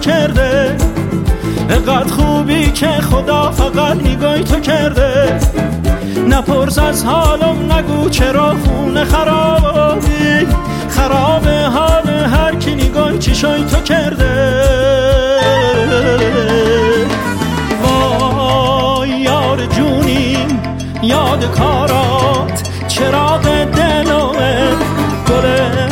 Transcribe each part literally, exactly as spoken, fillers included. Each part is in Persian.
کرده، اقدر خوبی که خدا فقط نگاهی تو کرده. نپرس از حالم، نگو چرا خونه خرابی، خراب حال هر کی نگاهی چشای تو کرده. وای یار جونیم، یاد کارات چراغ دلوه، گل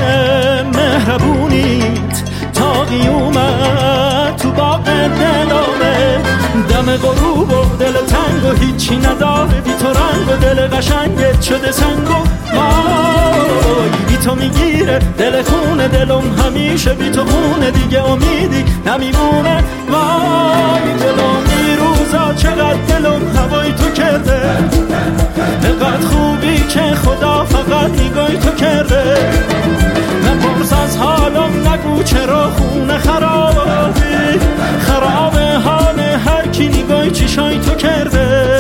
مهربونیت تا قیومت تو باغ دلوه. دم غروب و دل تنگ و هیچی نداره بی تو رنگ و دل قشنگت شده سنگ و وای بی تو میگیره دل خونه دلم همیشه بی تو خونه دیگه امیدی نمیمونه. وای دلم این روزا چقدر دلم هوای تو کرده، اقدر خوبی که خدا فقط نگاهی تو کرده. نپرس از حالم، نگو چرا خونه خرابی، خراب حال هر کی نگاهی چشای تو کرده.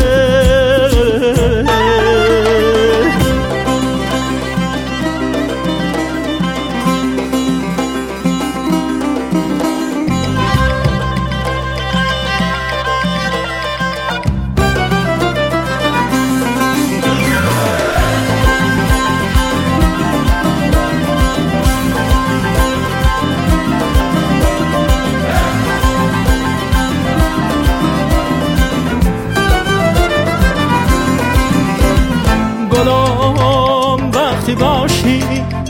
گلم وقتی باشی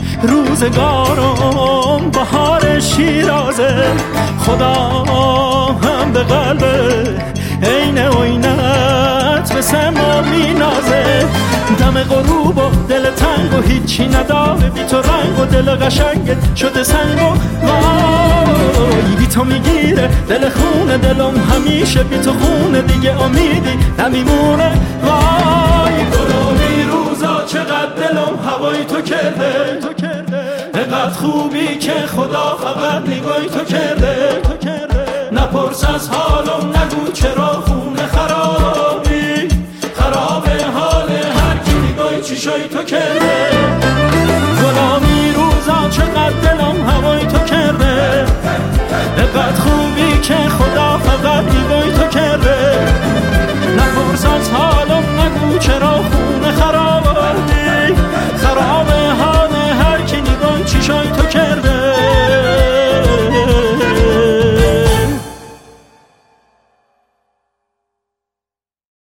روزگارم بهار شیرازه، خدا هم به قلب عین عینت به سما مینازه. دم غروب و دل تنگ و هیچی نداره بی تو رنگ و دل قشنگت شده سنگ و وای بی تو میگیره دل خونه دلم همیشه بی تو خونه دیگه امیدی نمیمونه. وای گلومی روزا چقدر دلم هوای تو کرده، اقدر خوبی که خدا فقط نگاهی تو کرده. نپرس از حالم، نگو چه